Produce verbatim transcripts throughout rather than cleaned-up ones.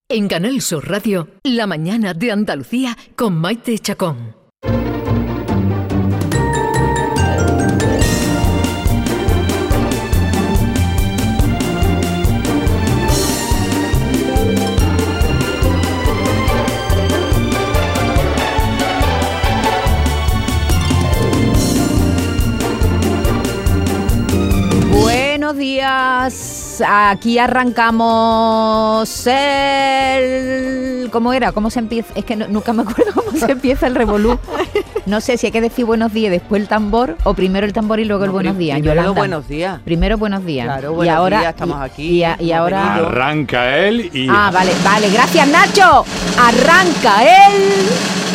En Canal Sur Radio, La Mañana de Andalucía con Maite Chacón. Buenos días, aquí arrancamos el... ¿Cómo era? ¿Cómo se empieza? Es que no, nunca me acuerdo cómo se empieza el revolú. No sé si hay que decir buenos días, después el tambor, o primero el tambor y luego el no, buenos días. Primero Yolanda. buenos días. Primero buenos días. Claro, buenos y ahora, días, estamos aquí. Y, y, y ahora... Arranca él y... Ah, vale, vale, gracias Nacho. Arranca él...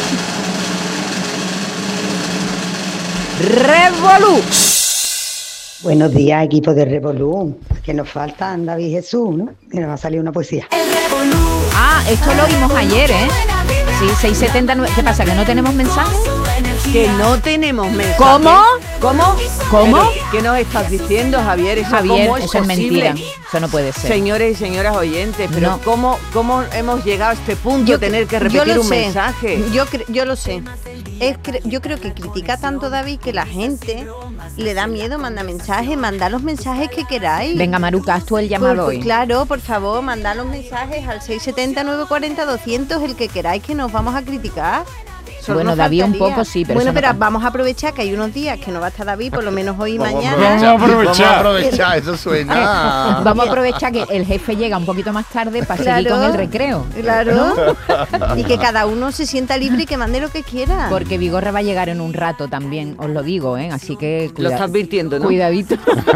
revolú. Buenos días, equipo de Revolú. Que nos falta David y Jesús, ¿no? Y nos va a salir una poesía. Ah, esto lo vimos ayer, ¿eh? Sí, seiscientos setenta y nueve. ¿Qué pasa, que no tenemos mensajes? Que no tenemos mensajes. ¿Cómo? ¿Cómo? ¿Cómo? ¿Pero ¿Qué nos estás diciendo, Javier? ¿Eso Javier, cómo es eso es posible? mentira. Eso no puede ser. Señores y señoras oyentes, pero No. ¿cómo, ¿cómo hemos llegado a este punto Yo de tener que yo repetir lo un sé. mensaje? Yo, cre- yo lo sé. Es cre- yo creo que critica tanto David que la gente le da miedo mandar mensajes. Mandad los mensajes que queráis. Venga, Maruca, haz tú el Pues, llamado pues, hoy. claro, por favor, mandad los mensajes al seis setenta, nueve cuarenta, doscientos, el que queráis, que nos vamos a criticar. Solo Bueno, nos David un faltaría. poco sí, pero Bueno, eso no pero tanto. vamos a aprovechar que hay unos días que no va a estar David, por lo menos hoy y mañana. Vamos a aprovechar. Vamos a aprovechar, eso suena. Vamos a aprovechar que el jefe llega un poquito más tarde para seguir Claro. con el recreo. Claro. Y que cada uno se sienta libre y que mande lo que quiera. Porque Vigorra va a llegar en un rato también, os lo digo, ¿eh? Así que... Lo cuida- estás advirtiendo, ¿no? Cuidadito.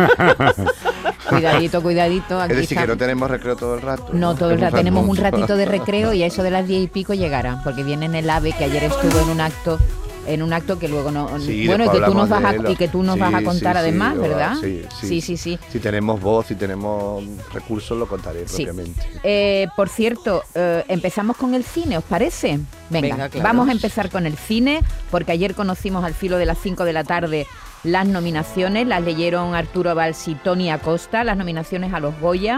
Cuidadito, cuidadito. Aquí Es decir, está. que no tenemos recreo todo el rato. No, todo el Es rato. un Tenemos un famoso. ratito de recreo y a eso de las diez y pico llegará, porque viene en el AVE, que ayer estuvo en un acto, en un acto que luego no... Sí, bueno, y después que tú nos vas hablamos a, de él. y que tú nos Sí, vas a contar sí, además, sí, ¿verdad? Sí, sí. sí, sí. sí. Si tenemos voz, si tenemos recursos, lo contaré Sí. propiamente. Eh, por cierto, eh, empezamos con el cine, ¿os parece? Venga, Venga, claro. vamos a empezar con el cine, porque ayer conocimos al filo de las cinco de la tarde las nominaciones, las leyeron Arturo Valls y Tony Acosta, las nominaciones a los Goya.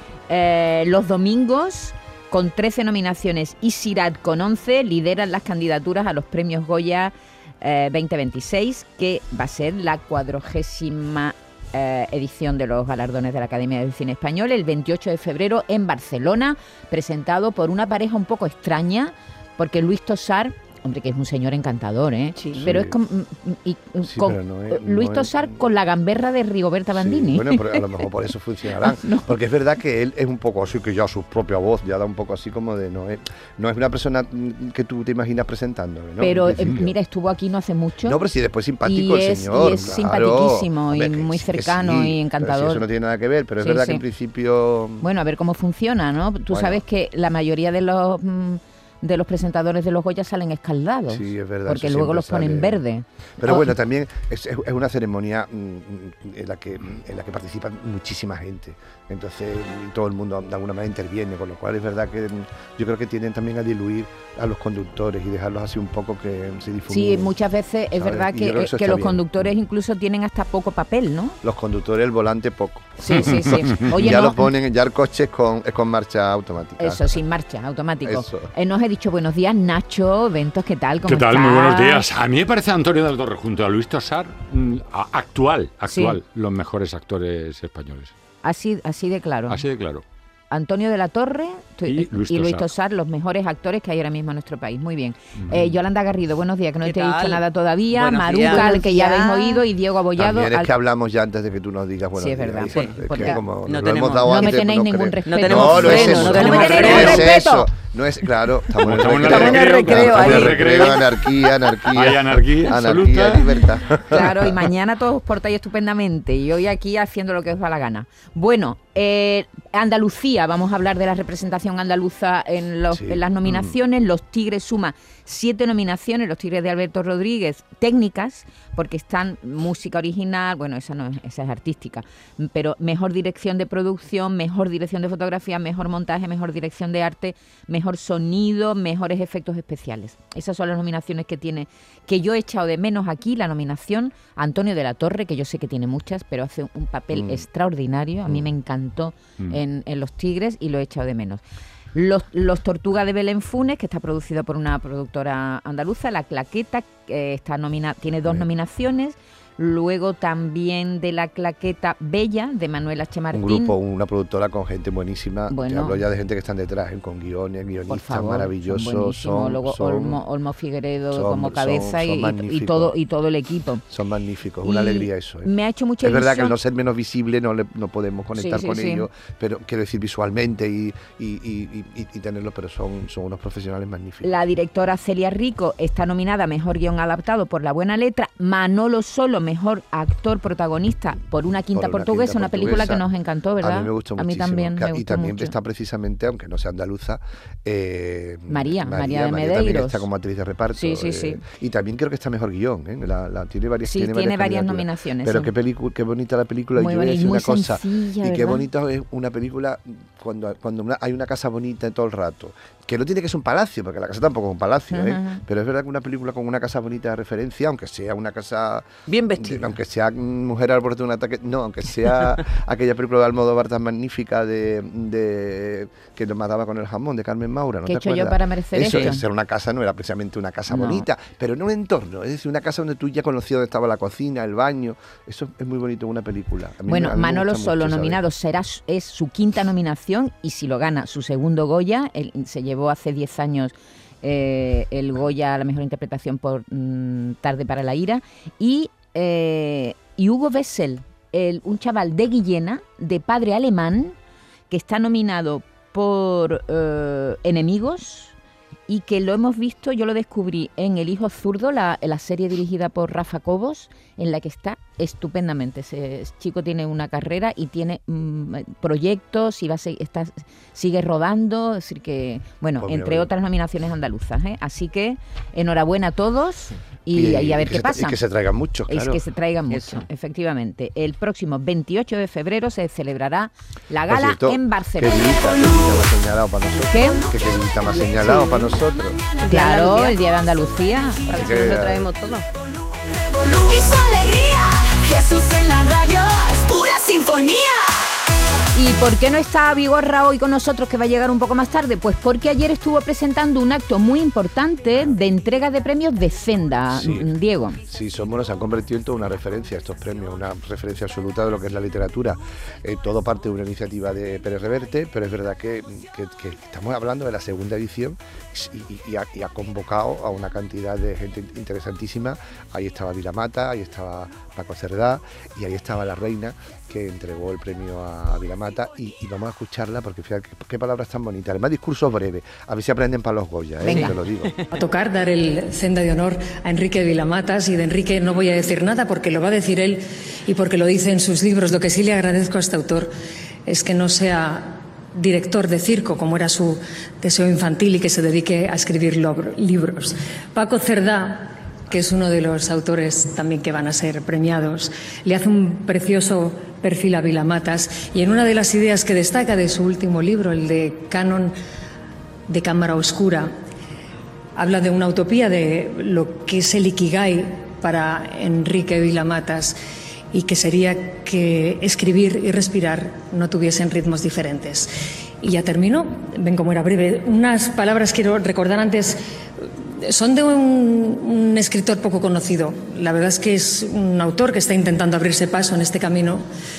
Eh, los domingos, con trece nominaciones, y Sirat con once, lideran las candidaturas a los premios Goya eh, veinte veintiséis, que va a ser la cuadragésima eh, edición de los galardones de la Academia del Cine Español, el veintiocho de febrero en Barcelona, presentado por una pareja un poco extraña, porque Luis Tosar, hombre, que es un señor encantador, ¿eh? Sí. Pero Sí. es con, y- Sí, con- pero no es- Luis no es- Tosar con la gamberra de Rigoberta Bandini. Sí, bueno, pero a lo mejor por eso funcionarán. No. Porque es verdad que él es un poco así, que ya su propia voz ya da un poco así como de... No es, no es una persona mm, que tú te imaginas presentándome, ¿no? Pero En eh, principio. mira, estuvo aquí no hace mucho. No, pero sí, después simpático y el es, señor. y es claro. simpaticísimo y Hombre, que muy sí, que cercano sí, y pero encantador. sí, eso no tiene nada que ver, pero es Sí, verdad sí. que en principio... Bueno, a ver cómo funciona, ¿no? Tú Bueno. sabes que la mayoría de los mm, de los presentadores de los Goya salen escaldados. Sí, es verdad. Porque eso luego siempre los ponen sale. verde. Pero Oh, bueno, también es, es- es una ceremonia mm, en la que en la que participa muchísima gente. Entonces todo el mundo de alguna manera interviene, con lo cual es verdad que mm, yo creo que tienden también a diluir a los conductores y dejarlos así un poco que se difunden. Sí, muchas veces es ¿sabes? verdad Y que, yo creo que eh, eso que está los bien. conductores incluso tienen hasta poco papel, ¿no? Los conductores, el volante poco. Sí, sí, sí. Oye, ya no, lo ponen, ya el coche es con, es con marcha automática. eso, sin marcha, automático. Eso. Eh, nos he dicho buenos días, Nacho, Ventos, ¿qué tal? ¿Cómo ¿Qué tal? Muy buenos estás? días. A mí me parece Antonio del Torre junto a Luis Tosar mm, a- actual, actual, los mejores actores españoles. Así, así de claro. Así de claro. Antonio de la Torre tu- Y Luis Tosar. Tosar, los mejores actores que hay ahora mismo en nuestro país. Muy bien. Ujú. Eh, Yolanda Garrido, buenos días, que no ¿Qué te he dicho tal? nada todavía. Buenos Maruca, días. al que ya Buenos habéis días. oído, y Diego Abollado. También es al- que hablamos ya antes de que tú nos digas bueno. Sí, es verdad, días, por- es porque que como no nos lo tenemos- hemos dado no me antes, tenéis ningún creo- respeto. No tenemos No, no es freno, eso, no no, tenemos no freno. es respeto. eso. No es, claro, estamos en el Estamos en el recreo. recreo, Estamos en el ahí. recreo, anarquía, anarquía. Hay anarquía Anarquía absoluta. y libertad. Claro, y mañana todos os portáis estupendamente y hoy aquí haciendo lo que os da la gana. Bueno, eh, Andalucía, vamos a hablar de la representación andaluza en, los, Sí. en las nominaciones. Los Tigres suma siete nominaciones, Los Tigres de Alberto Rodríguez, técnicas, porque están música original, bueno, esa no es, esa es artística, pero mejor dirección de producción, mejor dirección de fotografía, mejor montaje, mejor dirección de arte, mejor sonido, mejores efectos especiales. Esas son las nominaciones que tiene, que yo he echado de menos aquí, la nominación a Antonio de la Torre, que yo sé que tiene muchas, pero hace un papel Mm. extraordinario, a mí Mm. me encantó Mm. en, en Los Tigres y lo he echado de menos. Los, los Tortugas de Belén Funes, que está producido por una productora andaluza, La Claqueta, que está nomina, tiene dos Bien. nominaciones. Luego también de La Claqueta, Bella, de Manuel H. Martín. Un grupo, una productora con gente buenísima. Bueno. Te hablo ya de gente que están detrás, ¿eh? Con guiones, guionistas Por favor, maravillosos. son buenísimos. Son, Luego son- Olmo, Olmo Figueredo son- como cabeza son- son y- y, magníficos. todo, y todo el equipo. son magníficos, una Y alegría eso. ¿eh? Me ha hecho mucha Es verdad que al ilusión. no ser menos visible no, le- no podemos conectar Sí, sí, con sí. ellos, pero quiero decir visualmente y, y, y, y, y tenerlos, pero son, son unos profesionales magníficos. La directora Celia Rico está nominada a Mejor Guión Adaptado por La Buena Letra. Manolo Solo, Mejor Actor Protagonista por Una Quinta Por Una Portuguesa, Quinta una película Portuguesa. que nos encantó, ¿verdad? A mí me gustó A mí muchísimo. también Ca- me y gustó también mucho. está precisamente, aunque no sea andaluza, eh, María, María de también Medeiros. está como actriz de reparto. Sí, sí, eh, sí. Y también creo que está mejor guión. ¿eh? La, la- tiene varias, Sí, tiene tiene varias candidaturas. nominaciones, Pero sí. qué, pelicu- qué bonita la película. Muy y yo voy a bonita, decir muy una cosa. sencilla, Y qué ¿verdad? bonita es una película cuando, cuando una- hay una casa bonita todo el rato. Que no tiene que ser un palacio, porque la casa tampoco es un palacio. ¿eh? Ajá. Pero es verdad que una película con una casa bonita de referencia, aunque sea una casa Bien vestida. aunque sea Mujer al borde de un ataque, no, aunque sea aquella película de Almodóvar tan magnífica de, de que nos mataba con el jamón, de Carmen Maura, ¿no ¿Qué he te hecho yo acuerdas? para merecer Eso, esto? es ser una casa, no era precisamente una casa No. bonita, pero en un entorno, es decir, una casa donde tú ya conocías dónde estaba la cocina, el baño, eso es muy bonito en una película. A mí me- Bueno, a mí me Manolo gusta Solo mucho, ¿sabes? nominado será su- es su quinta nominación y si lo gana su segundo Goya, él se llevó hace diez años eh, el Goya a la mejor interpretación por mm, Tarde para la ira y, eh, y Hugo Wessel, el, un chaval de Guillena, de padre alemán, que está nominado por eh, Enemigos y que lo hemos visto, yo lo descubrí en El Hijo Zurdo, la, la serie dirigida por Rafa Cobos, en la que está estupendamente. Ese chico tiene una carrera y tiene mm, proyectos y va a se- está, sigue rodando, es decir que, bueno, Pues mira, entre bien. otras nominaciones andaluzas. ¿eh? Así que enhorabuena a todos y, y a ver que qué se- pasa. Y que se traigan muchos, Es claro. que se traigan Eso. mucho, efectivamente. El próximo veintiocho de febrero se celebrará la Por gala cierto, en Qué Barcelona. día, qué día me ha señalado para nosotros. ¿Qué? Que qué día me ha señalado para nosotros. Claro, el Día de Andalucía. A ver si que- nos lo traemos todo. Y su alegría, Jesús en la radio, es pura sinfonía. ¿Y por qué no está Vigorra hoy con nosotros, que va a llegar un poco más tarde? Pues porque ayer estuvo presentando un acto muy importante de entrega de premios de Senda, Sí. Diego. Sí, son buenos, se han convertido en toda una referencia estos premios, una referencia absoluta de lo que es la literatura. Eh, todo parte de una iniciativa de Pérez Reverte, pero es verdad que, que- que estamos hablando de la segunda edición y, y- y ha, y ha convocado a una cantidad de gente interesantísima. Ahí estaba Vilamata, ahí estaba Paco Cerdá y ahí estaba la reina que entregó el premio a Vilamata y, y vamos a escucharla porque fíjate qué, qué palabras tan bonitas. Además, discursos breves, a ver si aprenden para los Goya, ¿eh? Venga. Te lo digo. A tocar dar el Senda de Honor a Enrique Vilamatas y de Enrique no voy a decir nada porque lo va a decir él y porque lo dice en sus libros. Lo que sí le agradezco a este autor es que no sea director de circo, como era su deseo infantil, y que se dedique a escribir logro- libros. Paco Cerdá, que es uno de los autores también que van a ser premiados, le hace un precioso perfil a Vilamatas y en una de las ideas que destaca de su último libro, el de Canon de Cámara Oscura, habla de una utopía de lo que es el Ikigai para Enrique Vilamatas y que sería que escribir y respirar no tuviesen ritmos diferentes. Y ya termino, ven cómo era breve. Unas palabras quiero recordar antes. Son de un, un escritor poco conocido. La verdad es que es un autor que está intentando abrirse paso en este camino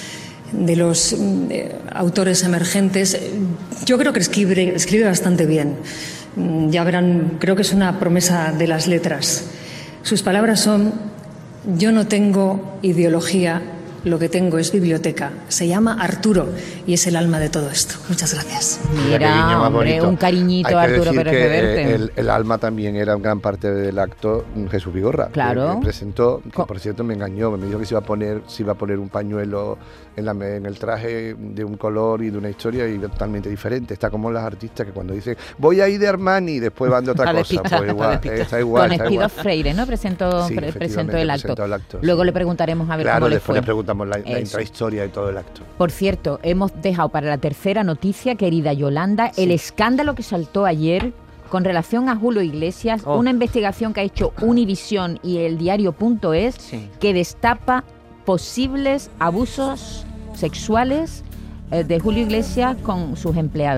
de los eh, autores emergentes. Yo creo que escribe, escribe bastante bien. Mm, Ya verán, creo que es una promesa de las letras. Sus palabras son: yo no tengo ideología, lo que tengo es biblioteca. Se llama Arturo y es el alma de todo esto. Muchas gracias. Mira qué guiño Mira, más hombre, bonito. un cariñito Hay a que Arturo decir Pérez que, Reverte. eh, El, el alma también era en gran parte del acto mm, Jesús Vigorra. Claro. Que, que presentó, que Co- por cierto me engañó, me dijo que se iba a poner, se iba a poner un pañuelo en, la, en el traje de un color y de una historia y totalmente diferente. Está como las artistas que cuando dicen voy a ir de Armani, después van de otra Está cosa. despistada, Pues está igual, despistada. eh, está igual. Don está Espido igual. Freire, ¿no? Presentó, Sí, pre- presentó efectivamente, el acto. presentó el acto, Luego sí. le preguntaremos a ver Claro, cómo le después fue. le preguntamos la, la Eso. intrahistoria de todo el acto. Por cierto, hemos dejado para la tercera noticia, querida Yolanda, el escándalo que saltó ayer con relación a Julio Iglesias, Oh. una investigación que ha hecho Univisión y el diario.es Sí. que destapa posibles abusos sexuales eh, de Julio Iglesias con sus empleadas.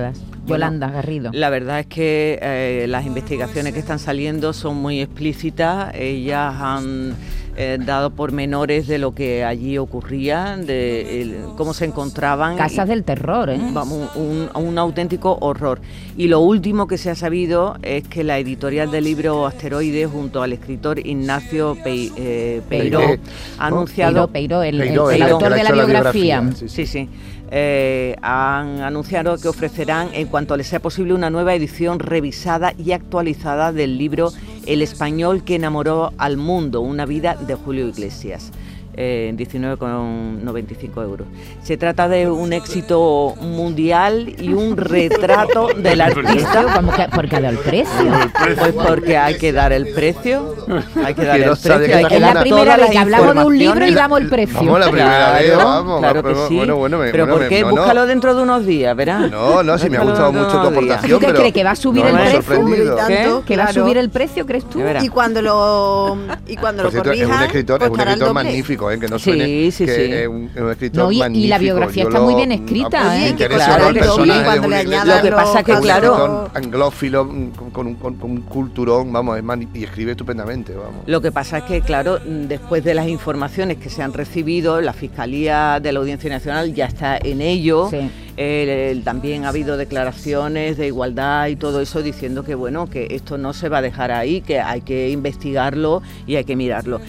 Yolanda Garrido. La verdad es que eh, las investigaciones que están saliendo son muy explícitas. Ellas han eh, dado pormenores de lo que allí ocurría, de el, cómo se encontraban. Casas y, del terror, ¿eh? Vamos, un, un auténtico horror. Y lo último que se ha sabido es que la editorial del libro Asteroide, junto al escritor Ignacio Pei, eh, Peiró, ha anunciado... Peiró, Peiró, el, Peiró, el, el, el autor de la, la biografía. biografía. Sí, sí. sí. Eh, han anunciado que ofrecerán, en cuanto les sea posible, una nueva edición revisada y actualizada del libro El español que enamoró al mundo, una vida de Julio Iglesias. Eh, diecinueve con noventa y cinco euros. Se trata de un éxito mundial y un retrato del artista. ¿Cómo que, ¿Por qué ha dado el precio? Pues porque hay que dar el precio. Hay que dar el precio. Hay que es la primera vez que hablamos de un libro y damos el precio. Vamos, la primera claro, vez, vamos. Claro que sí. Bueno, bueno, pero bueno, ¿por qué? No, Búscalo no. dentro de unos días, verás. No, no, sí me ha gustado mucho tu aportación. ¿Tú qué pero crees? ¿Que va a subir no, el me ha precio? sorprendido. ¿Qué? ¿Que va a Claro. subir el precio, crees tú? Y cuando lo y cuando Por lo cierto, es un corrijan, escritor, pues es un estará al escritor doble. magnífico, ¿eh? Que no suene Sí, sí, que sí. es un, es un escritor No, y- y la magnífico. biografía Yo está lo- muy bien escrita, me ¿eh? interesa Claro, el que personaje sí, de cuando Julio le Iglesias. añadan Lo que pasa que, los- claro, Escritor anglófilo mm, con, con un, con, con un culturón, vamos, es mani- y escribe estupendamente, vamos. Lo que pasa es que, claro, después de las informaciones que se han recibido, la Fiscalía de la Audiencia Nacional ya está en ello. Sí. Eh, el- también ha habido declaraciones de igualdad y todo eso diciendo que, bueno, que esto no se va a dejar ahí, que hay que investigarlo y hay que mirarlo.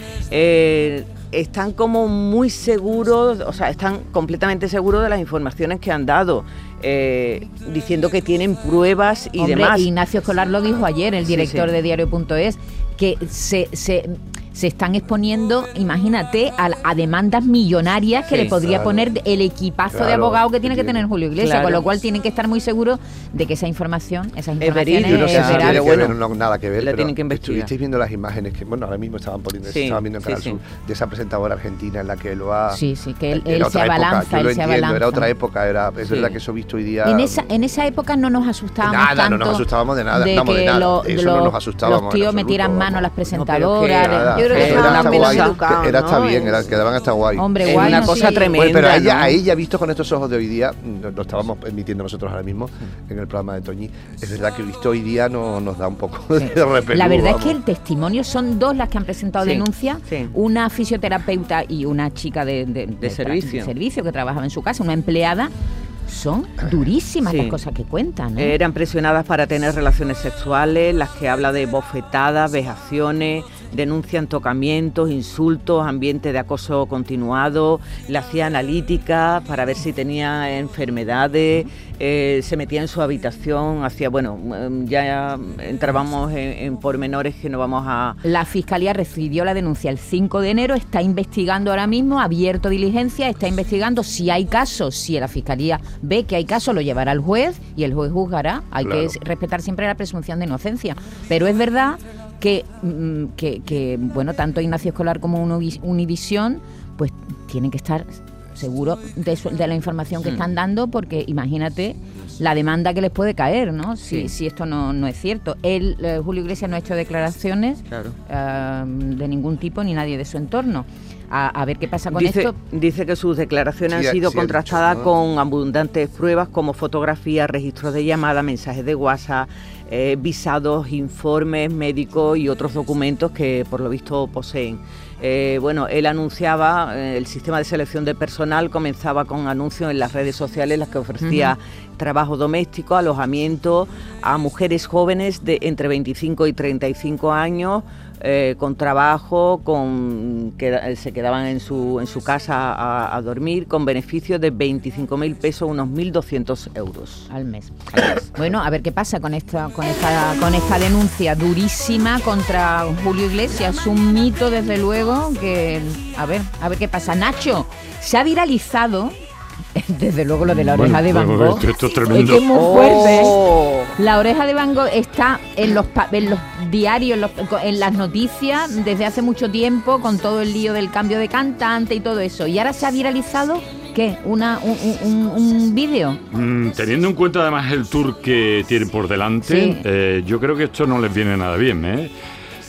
Eh, están como muy seguros, o sea, están completamente seguros de las informaciones que han dado, eh, diciendo que tienen pruebas y Hombre, demás. Ignacio Escolar lo dijo ayer, el Sí, director sí. de diario punto es, que se, se, se están exponiendo, imagínate, a, a demandas millonarias que Sí, le podría claro. poner el equipazo de Claro, abogado que tiene que que tener tiene. Julio Iglesias, Claro. con lo cual tienen que estar muy seguros de que esa información, esas Es informaciones verídico, Yo no sé es si veraz. tiene pero que bueno, ver, no nada que ver, la pero tienen que investigar. estuvisteis viendo las imágenes que, bueno, ahora mismo estaban poniendo, Sí, estaban viendo en sí, Canal sí. Sur, de esa presentadora argentina en la que lo ha... Sí, sí, que él, Era él se otra época, abalanza, yo lo él se entiendo, abalanza. era otra época, era, es Sí. verdad que eso visto hoy día... En esa, en esa época no nos asustábamos Nada, tanto no nos asustábamos de nada, vamos, de que nada, lo- eso lo- no nos asustábamos los en tíos absoluto, metieran mano a las vamos. presentadoras. No, pero que- Nada, Yo creo que eso estaban era hasta menos guay, educados, era ¿no? hasta bien, El- era, quedaban hasta guay. Hombre, Es guay, una no cosa sé. tremenda. Oye, pero a ella, ¿no? a ella visto con estos ojos de hoy día, lo, lo estábamos emitiendo nosotros ahora mismo en el programa de Toñi, es verdad que visto hoy día no, nos da un poco de repelús. La verdad vamos. es que el testimonio son dos las que han presentado Sí, denuncia, sí. una fisioterapeuta y una chica de, de- de tra- servicio. de servicio que trabajaba en su casa, una empleada. Son durísimas Sí. las cosas que cuentan, ¿eh? Eran presionadas para tener relaciones sexuales, las que habla de bofetadas, vejaciones, denuncian tocamientos, insultos, ambiente de acoso continuado, le hacía analítica para ver si tenía enfermedades, eh, se metía en su habitación, hacía, bueno, mm, ya entrábamos en, en pormenores que no vamos a... La Fiscalía recibió la denuncia el cinco de enero, está investigando ahora mismo, ha abierto diligencia, está investigando si hay casos, si la Fiscalía ve que hay casos, lo llevará al juez y el juez juzgará. Hay Claro. que respetar siempre la presunción de inocencia. Pero es verdad que, mm, que, que, bueno, tanto Ignacio Escolar como Univis- Univisión, pues tienen que estar seguros de, su- de la información que Mm. están dando, porque imagínate la demanda que les puede caer, ¿no? Si, Sí. si esto no, no es cierto. Él, eh, Julio Iglesias, no ha hecho declaraciones Claro. eh, de ningún tipo ni nadie de su entorno. A, a ver qué pasa con Dice, esto. dice que sus declaraciones Sí, han sido sí ha contrastadas dicho, ¿no? con abundantes pruebas como fotografías, registros de llamadas, mensajes de WhatsApp, eh, visados, informes médicos y otros documentos que por lo visto poseen. Eh, bueno, él anunciaba, eh, el sistema de selección de personal comenzaba con anuncios en las redes sociales, las que ofrecía trabajo doméstico, alojamiento a mujeres jóvenes de entre veinticinco y treinta y cinco años, eh, con trabajo, con que se quedaban en su en su casa a, a dormir, con beneficios de veinticinco mil pesos, unos mil doscientos euros. Al mes. Bueno, a ver qué pasa con esta, con esta, con esta denuncia durísima contra Julio Iglesias. Un mito, desde luego, que a ver, a ver qué pasa. Nacho, se ha viralizado, desde luego, lo de la oreja Bueno, de Van bueno, Gogh. esto- esto es Es tremendo. que es muy fuerte. Oh. La oreja de Van Gogh está en los, pa- en los diarios, en, los- en las noticias desde hace mucho tiempo, con todo el lío del cambio de cantante y todo eso. Y ahora se ha viralizado, ¿qué? Una, un, un, un- un vídeo. Mm, teniendo en cuenta además el tour que tienen por delante, Sí. eh, yo creo que esto no les viene nada bien, ¿eh?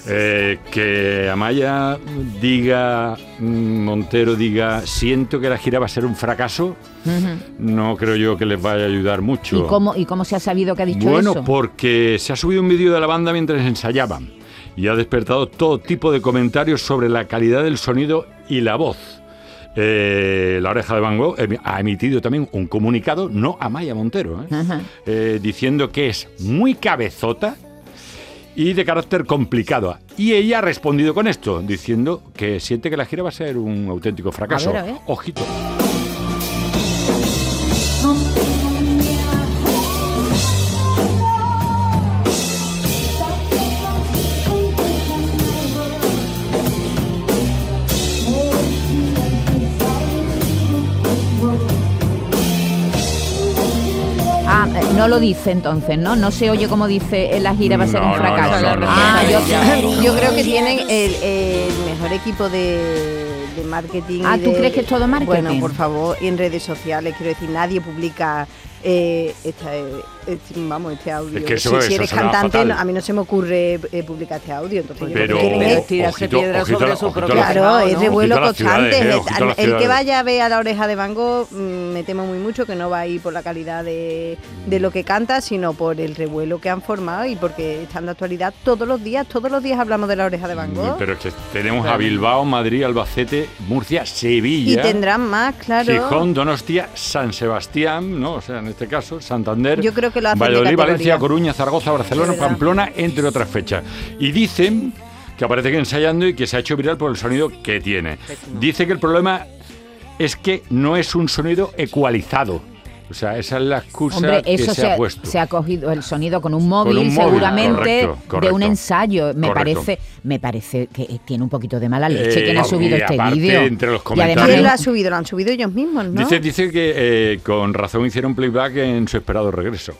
Eh, que Amaya diga, Montero diga, siento que la gira va a ser un fracaso, uh-huh. no creo yo que les vaya a ayudar mucho. ¿Y cómo, y cómo se ha sabido que ha dicho bueno, eso? Bueno, porque se ha subido un vídeo de la banda mientras ensayaban y ha despertado todo tipo de comentarios sobre la calidad del sonido y la voz. Eh, La Oreja de Van Gogh ha emitido también un comunicado, no Amaya Montero, ¿eh? Uh-huh. Eh, diciendo que es muy cabezota y de carácter complicado. Y ella ha respondido con esto, diciendo que siente que la gira va a ser un auténtico fracaso. A ver, a ver. Ojito. Ah, no lo dice entonces, ¿no? No se oye como dice en la gira va a ser no, un fracaso. No, no, no, ah, no, yo, yo, yo creo que tienen el, el mejor equipo de, de marketing. Ah, y ¿tú de, crees que es todo marketing? Bueno, por favor, y en redes sociales, quiero decir, nadie publica eh, esta, este, vamos, este audio. Es que eso, si, eso si eres será cantante, fatal. no, a mí no se me ocurre eh, publicar este audio. Entonces, pero, yo creo que es tirarse ojito, piedras ojito, sobre ojito, su propio ojito, Claro, ¿no? es revuelo Ojito a las constante. ciudades, eh, ojito a las el, el que ciudades. vaya a ver a La Oreja de Van Gogh, mmm, me temo muy mucho que no va a ir por la calidad de, de lo que canta, sino por el revuelo que han formado y porque están de actualidad todos los días. Todos los días hablamos de La Oreja de Van Gogh. Pero es que tenemos a Bilbao, Madrid, Albacete, Murcia, Sevilla. Y tendrán más, claro. Gijón, Donostia, San Sebastián, ¿no? O sea, en este caso, Santander, Yo creo que lo hacen de Valladolid, categoría. Valencia, Coruña, Zaragoza, Barcelona, Pamplona, entre otras fechas. Y dicen que aparece que ensayando y que se ha hecho viral por el sonido que tiene. Dice que el problema es que no es un sonido ecualizado. O sea, esa es la excusa Hombre, que eso se, se ha puesto. Se ha cogido el sonido con un móvil, Con un móvil, seguramente, correcto, correcto, de un ensayo. Me correcto. parece me parece que tiene un poquito de mala leche Eh, quien ha subido y este aparte, vídeo. entre los Y además comentarios- ¿Quién lo es- ha subido? Lo han subido ellos mismos, ¿no? Dice, dice que eh, con razón hicieron playback en su esperado regreso.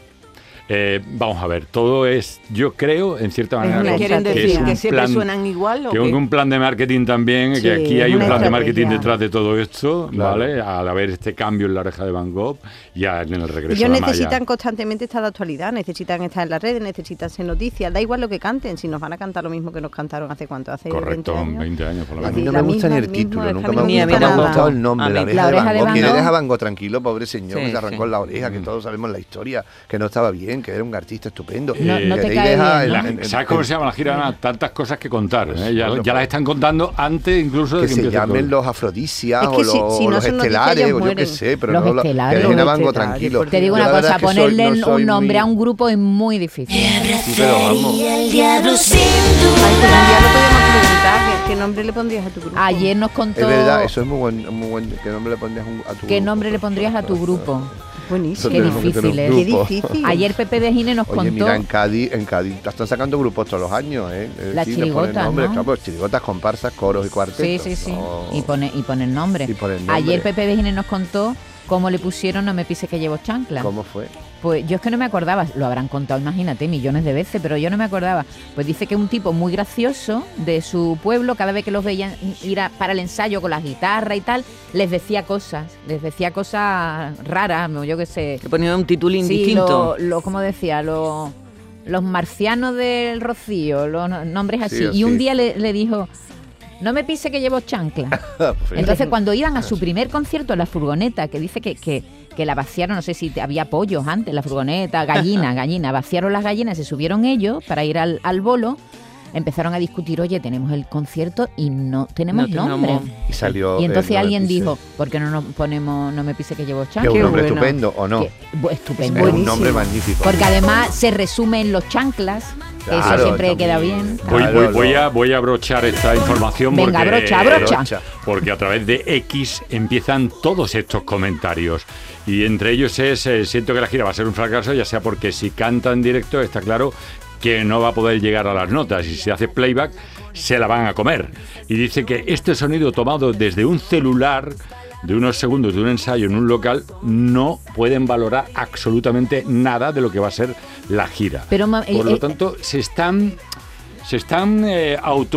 Eh, vamos a ver, todo es, yo creo, en cierta manera, una que ¿Quieren estrategia. decir es que un siempre plan- suenan igual o que qué? un, un plan de marketing también, Sí, que aquí hay un una plan de estrategia. marketing detrás de todo esto, Claro. ¿vale? Al haber este cambio en La Oreja de Van Gogh y a- en el regreso Ellos a la Maya. necesitan constantemente estar de actualidad, necesitan estar en las redes, necesitan ser noticias. Da igual lo que canten, si nos van a cantar lo mismo que nos cantaron hace cuánto, hace Correcto, veinte años. veinte años por lo A menos. mí no La me gusta misma- ni el el mismo, título, es que nunca a mí me, no me nunca me gusta ha nada. gustado el nombre, A La mí- Oreja, La de, Oreja Van de Gogh. Van Que le Gogh. deja Van Gogh tranquilo, pobre señor, Sí, que se arrancó sí. la oreja, que todos sabemos la historia, que no estaba bien, que era un artista estupendo. No- no Que te ahí cae deja bien, el- ¿no? el- el- ¿Sabes cómo se llama la gira? Nada, tantas cosas que contar. ¿eh? Ya, bueno, ya las están contando antes incluso de Que que, se empiece llamen todo. los afrodisias Es que o si- los, si o no los son noticias, estelares, ellos o yo qué mueren. sé, pero Los no lo, estelares. que dejen a Los Van Gogh estelares, tranquilo. por Te digo Yo una la verdad cosa, es que soy- ponerle no soy un nombre muy- a un grupo es muy difícil. Sí, pero vamos. Y el diablo sin Ay, pues un duda. día lo podemos preguntar, ¿qué, qué nombre le pondrías a tu grupo? Ayer nos contó Es verdad, eso es muy buen, muy buen. ¿Qué nombre le pondrías un- a tu qué grupo? nombre le pondrías a tu grupo. Buenísimo. Qué Tenemos que difícil tener es. un Qué grupo. difícil. Ayer Pepe Vejine nos Oye, contó mira, en Cádiz, en Cádiz están sacando grupos todos los años, ¿eh? Es Las decir, le ponen chirigotas, nombres, ¿no? claro, pues, chirigotas, comparsas, coros y cuartetos. Sí, sí, sí. No. Y pone y pone el nombre. Y pone el nombre. Ayer Pepe Vejine nos contó cómo le pusieron No me pise que llevo chancla. ¿Cómo fue? Pues yo es que no me acordaba, lo habrán contado, imagínate, millones de veces, pero yo no me acordaba. Pues dice que un tipo muy gracioso de su pueblo, cada vez que los veían ir a- para el ensayo con las guitarras y tal, les decía cosas, les decía cosas raras, no, yo qué sé. Que ponía un titulín Sí, distinto. lo, lo, ¿cómo decía? Lo- los marcianos del Rocío, los no- nombres así. Sí, y un sí. día le, le dijo, no me pise que llevo chancla. Entonces cuando iban a su primer concierto en la furgoneta, que dice que, que, que la vaciaron, no sé si había pollos antes en la furgoneta, gallina, gallina, vaciaron las gallinas, se subieron ellos para ir al, al bolo, empezaron a discutir, oye, tenemos el concierto y no tenemos No tenemos- nombre. Y salió. Y entonces el alguien noventa y dijo, seis. ¿por qué no nos ponemos No me pise que llevo Que chancla? es un nombre bueno. estupendo, ¿o no? Que- bu- estupendo. Es un buenísimo. nombre magnífico. Porque además se resume en los chanclas, que Claro, eso siempre también. queda bien. Voy, Claro, voy, lo- voy a, voy a abrochar esta información Venga, porque, abrocha, abrocha. Brocha. porque a través de X empiezan todos estos comentarios y entre ellos es eh, siento que la gira va a ser un fracaso, ya sea porque si canta en directo está claro que no va a poder llegar a las notas y si hace playback se la van a comer. Y dice que este sonido tomado desde un celular de unos segundos de un ensayo en un local no pueden valorar absolutamente nada de lo que va a ser la gira. Pero, ma- Por eh, lo eh, tanto, se están se están eh,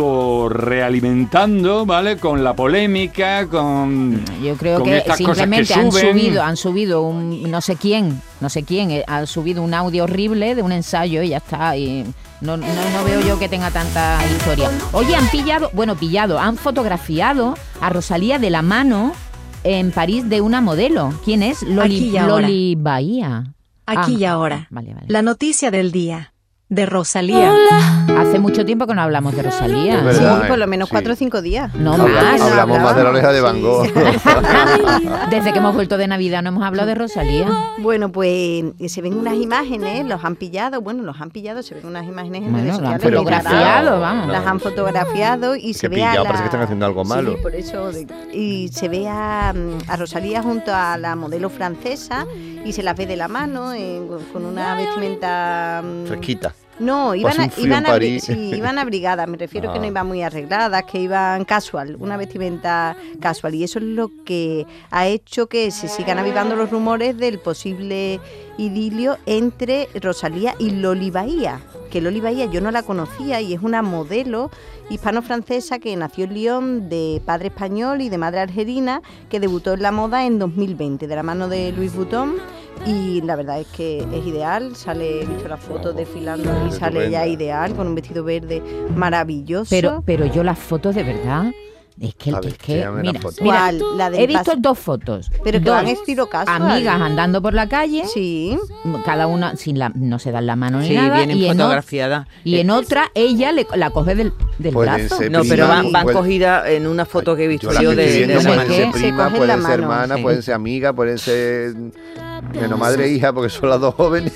autorrealimentando, ¿vale? Con la polémica, con Yo creo con que estas cosas simplemente que han suben. subido, han subido un no sé quién, no sé quién, eh, ha subido un audio horrible de un ensayo y ya está. Y No, no, no veo yo que tenga tanta historia. Oye, han pillado, bueno, pillado, han fotografiado a Rosalía de la mano en París de una modelo. ¿Quién es? Loli, Aquí y ahora. Loli Bahía. Aquí Ah, y ahora. Vale, vale. La noticia del día de Rosalía. Hace mucho tiempo que no hablamos de Rosalía. Es verdad, Sí, por lo eh, menos sí. cuatro o cinco días. No Habla- más. Hablamos más de la oreja de Van Gogh. Desde que hemos vuelto de Navidad no hemos hablado de Rosalía. Bueno, pues se ven unas imágenes, los han pillado, bueno, los han pillado, se ven unas imágenes en Bueno, redes lo han sociales. fotografiado, vamos. Las han fotografiado y se Que ve a pillado, la... parece que están haciendo algo malo. Sí, por eso. de- Y se ve a, mm, a Rosalía junto a la modelo francesa y se las ve de la mano en- con una vestimenta... mm, Fresquita. No, iban, hace a, un frío iban, en abri- París. sí, iban abrigadas, me refiero que no Ah. iban muy arregladas, que iban casual, una vestimenta casual. Y eso es lo que ha hecho que se sigan avivando los rumores del posible idilio entre Rosalía y Loli Bahía. Que Loli Bahía yo no la conocía y es una modelo hispano-francesa que nació en Lyon de padre español y de madre argelina, que debutó en la moda en dos mil veinte de la mano de Louis Vuitton. Y la verdad es que es ideal, sale, he visto las fotos desfilando y sale ella ideal con un vestido verde maravilloso. Pero, pero yo las fotos de verdad, es que, A ver, es que enséñame la mira, foto. mira, ¿Cuál? La del he visto pas- dos fotos. Pero que dos van estilo casual. amigas andando por la calle, Sí. cada una sin la, no se dan la mano ni Sí, nada, vienen y en, o- fotografiadas. y en otra ella le, la coge del, del Pueden brazo. ser No, pero prima, van, van pueden- cogidas en una foto que he visto Yo las yo que de, estoy de viendo la pueden mano. ser Se primas, cogen pueden la ser mano, hermanas, sí. pueden ser amigas, pueden ser menos madre e hija, porque son las dos jóvenes.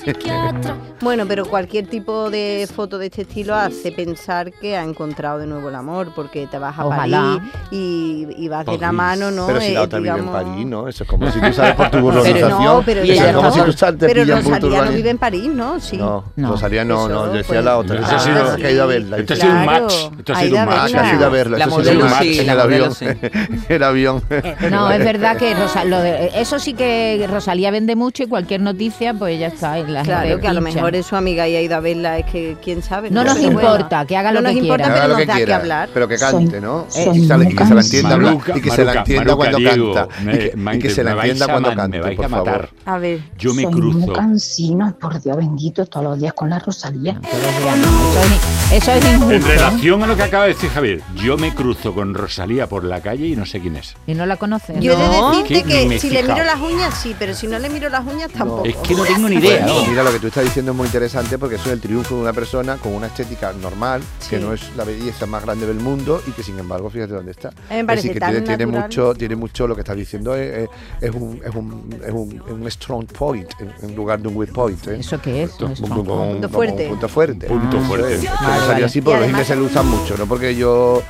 Bueno, pero cualquier tipo de foto de este estilo hace pensar que ha encontrado de nuevo el amor, porque te vas a Ojalá. París y, y vas de la París. mano, ¿no? Pero si la Eh, otra vive en digamos- París, ¿no? Eso es como si tú sales por tu Pero urbanización. no, pero eso ella es como no. si tú sales, te Pero pillan por tu Rosalía no urbanización. vive en París, ¿no? Sí. No, No. Rosalía no, no, Eso, decía pues- la otra. Pero Ah, eso ha sido- que ha ido a verla. Esto ha dice. sido un Claro, match. Esto ha ahí sido un la match. ves. Ah, que ha ido a verla. La eso sí modelo es un match sí, en la el modelo avión. sí. El avión. No, es verdad que Rosa- lo de- eso sí que Rosalía vende mucho y cualquier noticia pues ya está en las Claro, redes que a lo pinchan. mejor es su amiga y ha ido a verla, es que quién sabe. No nos Pero importa, que haga no lo nos que importa, quiera. Que haga pero lo nos que da que quiera, hablar. pero que cante, ¿no? Soy y, sale- y que se la entienda hablar, Maruca, y que se la Maruca, entienda Maruca, cuando Diego, canta. me- y, que, y que Maite, se la me vais entienda a cuando ma- cante, me vais por a favor. matar. A ver. Yo me Soy cruzo. muy cansino, por Dios bendito, todos los días con la Rosalía. Todos los días no. Eso es, eso es injusto. En relación a lo que acaba de decir Javier, yo me cruzo con Rosalía por la calle y no sé quién es. Y no la conoces. Yo he No, de decirte que ni me que he si le fijado. miro las uñas, sí, pero si no le miro las uñas, tampoco. Es que no tengo ni idea. Bueno, mira, lo que tú estás diciendo es muy interesante porque eso es el triunfo de una persona con una estética normal, que Sí. no es la belleza más grande del mundo y que sin embargo, fíjate dónde está. A mí me Es parece decir, que tan tiene, tiene natural. mucho, tiene mucho, lo que estás diciendo es, es- es un, es, un, es un, un strong point en, en lugar de un weak point. ¿eh? ¿Eso qué es? Un- No es un- tronco. como un- Punto como fuerte. un punto fuerte. Punto Eso fuerte. es. Es que Vale, me salió vale. así porque Y los además- ingleses lo usan mucho, no porque yo.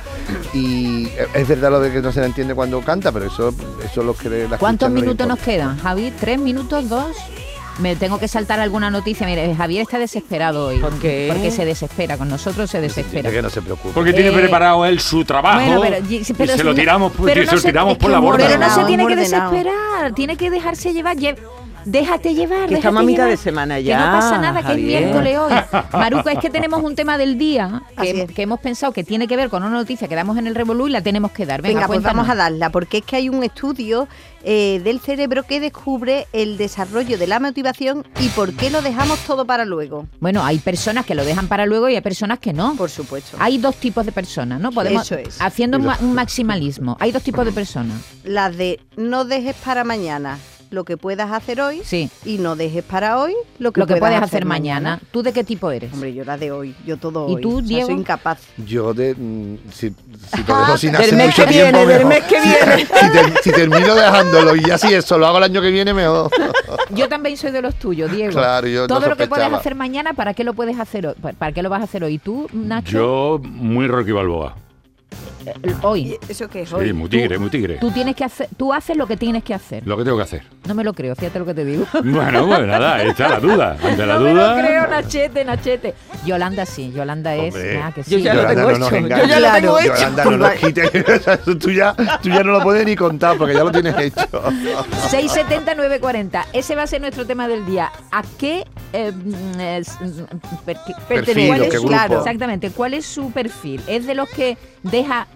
Y es verdad lo de que no se le entiende cuando canta, pero eso, eso lo que la ¿Cuántos escuchan no le minutos nos importa. quedan, Javi? ¿Tres minutos? ¿Dos? Me tengo que saltar alguna noticia. Mire, Javier está desesperado hoy. ¿Por qué? Porque se desespera. Con nosotros se Dice desespera. que no se preocupe. Porque tiene Eh, preparado él su trabajo Bueno, pero, y- y pero se si lo no- tiramos, pero y no se lo se- tiramos es por que la un borda. Pero no se Ordenado, tiene que ordenado. desesperar. Tiene que dejarse llevar. Lle- Déjate llevar. Que déjate estamos a mitad llevar. de semana Que ya, no pasa nada, que Javier. es miércoles hoy. Maruca, es que tenemos un tema del día Así que, es. que hemos pensado que tiene que ver con una noticia que damos en el Revolú y la tenemos que dar. Venga, Venga, pues cuéntanos. vamos a darla, porque es que hay un estudio eh, del cerebro que descubre el desarrollo de la motivación y por qué lo dejamos todo para luego. Bueno, hay personas que lo dejan para luego y hay personas que no. Por supuesto. Hay dos tipos de personas, ¿no? Podemos, Eso es. haciendo un, ma- un maximalismo. Hay dos tipos de personas. Las de no dejes para mañana lo que puedas hacer hoy Sí. y no dejes para hoy lo que, Lo que puedas puedes hacer mañana. ¿Tú de qué tipo eres? Hombre, yo la de hoy, yo todo ¿Y hoy. tú, O sea, Diego? soy incapaz. Yo de mm, si, si lo dejo sin hacer Del mes mucho que viene, tiempo, del mejor. mes que viene. si, ter- si termino dejándolo y así eso lo hago el año que viene, mejor. Yo también soy de los tuyos, Diego. Claro, yo no Todo lo que puedes sospechaba. hacer mañana, ¿para qué lo puedes hacer hoy? ¿Para para qué lo vas a hacer hoy? ¿Y tú, Nacho? Yo, muy Rocky Balboa. Eh, Hoy. ¿Eso qué es Sí, hoy? muy tigre, muy tigre. Tú tienes que hacer, tú haces lo que tienes que hacer. Lo que tengo que hacer. No me lo creo, fíjate lo que te digo. Bueno, pues nada, ahí está la duda. Ante la no me duda. lo creo, Nachete, Nachete. Yolanda sí, Yolanda es. Hombre, ah, que sí. yo ya lo Yolanda, tengo no nos hecho. engañes. Yo ya lo tengo hecho. Yolanda, no nos quites. tú, ya, tú ya no lo puedes ni contar porque ya lo tienes hecho. seis setenta, nueve cuarenta. Ese va a ser nuestro tema del día. ¿A qué eh, mm, es, mm, per- Perfil, cuál o es qué su- grupo. Exactamente. ¿Cuál es su perfil? ¿Es de los que deja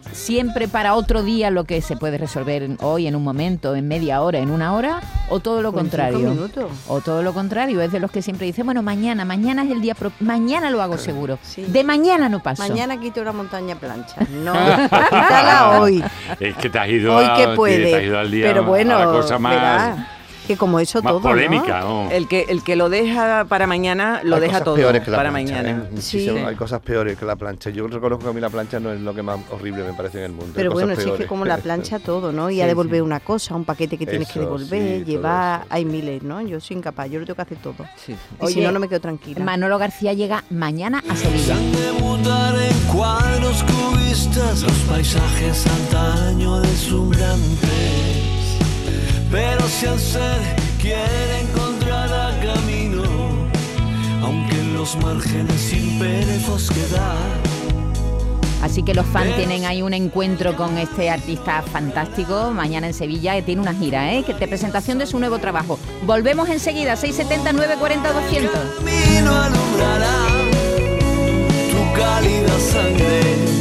siempre para otro día lo que se puede resolver hoy en un momento, en media hora, en una hora, o todo lo contrario. cinco minutos. O todo lo contrario, es de los que siempre dicen, bueno, mañana, mañana es el día, pro- mañana lo hago seguro. Sí. De mañana no paso. Mañana quito una montaña plancha. No, quítala hoy. Es que te has ido, Hoy a- que te- puede. te has ido al día Pero bueno, a la cosa más, verás, que como eso más todo, polémica. ¿no? ¿no? El que, el que lo deja para mañana, lo Hay deja cosas todo peores que la para plancha, mañana. ¿eh? Muchísimo, Sí. Hay cosas peores que la plancha. Yo reconozco que a mí la plancha no es lo que más horrible me parece en el mundo. Pero Hay cosas bueno, si es que peores. como la plancha todo, ¿no? Y Sí, a devolver sí. una cosa, un paquete que tienes que Eso, devolver, sí, todo llevar, eso. hay miles, ¿no? Yo soy incapaz, yo lo tengo que hacer todo. Sí, sí. Y si Oye, no, no me quedo tranquila. Manolo García llega mañana a Sevilla. Debutar en cuadros cubistas, los paisajes antaño deslumbrantes. Pero si el ser quiere encontrar camino, aunque en los márgenes impere fosquedad. Así que los fans tienen ahí un encuentro con este artista fantástico mañana en Sevilla, que tiene una gira, ¿eh? Que de presentación de su nuevo trabajo. Volvemos enseguida, seis setenta, nueve cuarenta, doscientos. Camino alumbrará tu cálida sangre,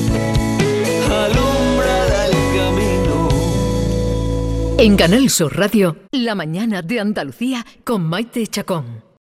alumbrará el camino. En Canal Sur Radio, La mañana de Andalucía con Maite Chacón.